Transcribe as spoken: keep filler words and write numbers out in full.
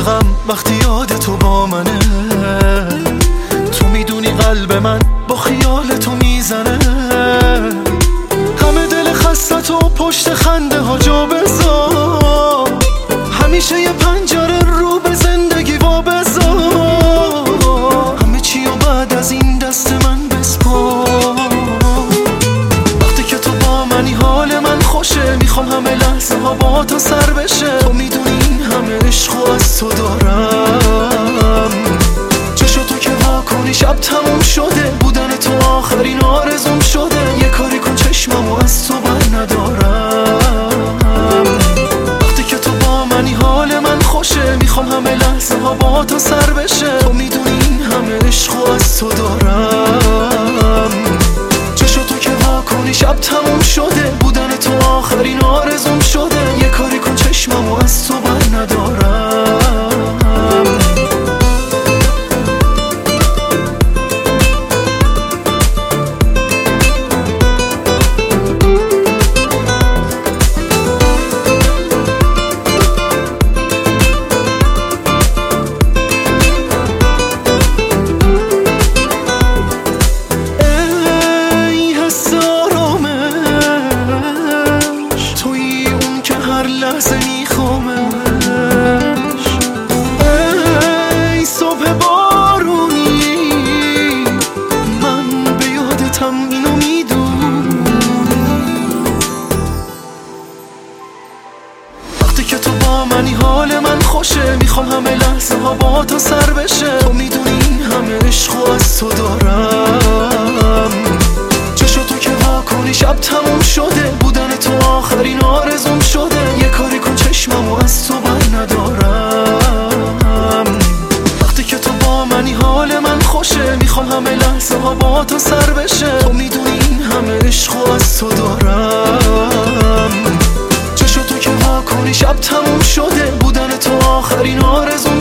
عاشقم وقتی یاد تو با منه. تو میدونی قلب من با خیال تو میزنه. همه دل خسته تو پشت خنده ها جا بذار. همیشه یه پنجره رو به زندگی وا بذار. همه چی و بعد از این دست من بسپار. وقتی که تو با منی حال من خوشه. میخوام همه لحظه ها با تو سر بشه. تو میدونی این همه عشق و از تو دارم. چشو تو که وا کنی شب تموم شده. بودن تو آخرین آرزوم شده. یه کاری کن چشممو از تو بر ندارم. وقتی که تو با منی حال من خوشه. میخوام همه لحظه ها با تو سر بشه. تو میدونی این همه عشق و از تو دارم. چشو تو که وا کنی شب تموم شده. بودن تو آخرین آرزوم شده. یه کاری کن چشممو از تو بر ندارم. لحظه میخوامش. ای صبح بارونی من به یادتم اینو میدونی. وقتی که تو با منی حال من خوشه. میخوام همه لحظه ها با تو سر بشه. تو میدونی این همه عشق و از تو دارم. چشو تو که وا کنی شب تموم شده. بودن تو آخرین آرزوم شده. یه کاری کن چشممو از تو بر ندارم. وقتی که تو با منی حال من خوشه. میخوام همه لحظه ها با تو سر بشه. تو میدونی این همه عشق و از تو دارم. چشو تو که وا کنی شب تموم شده. بودن تو آخرین آرزوم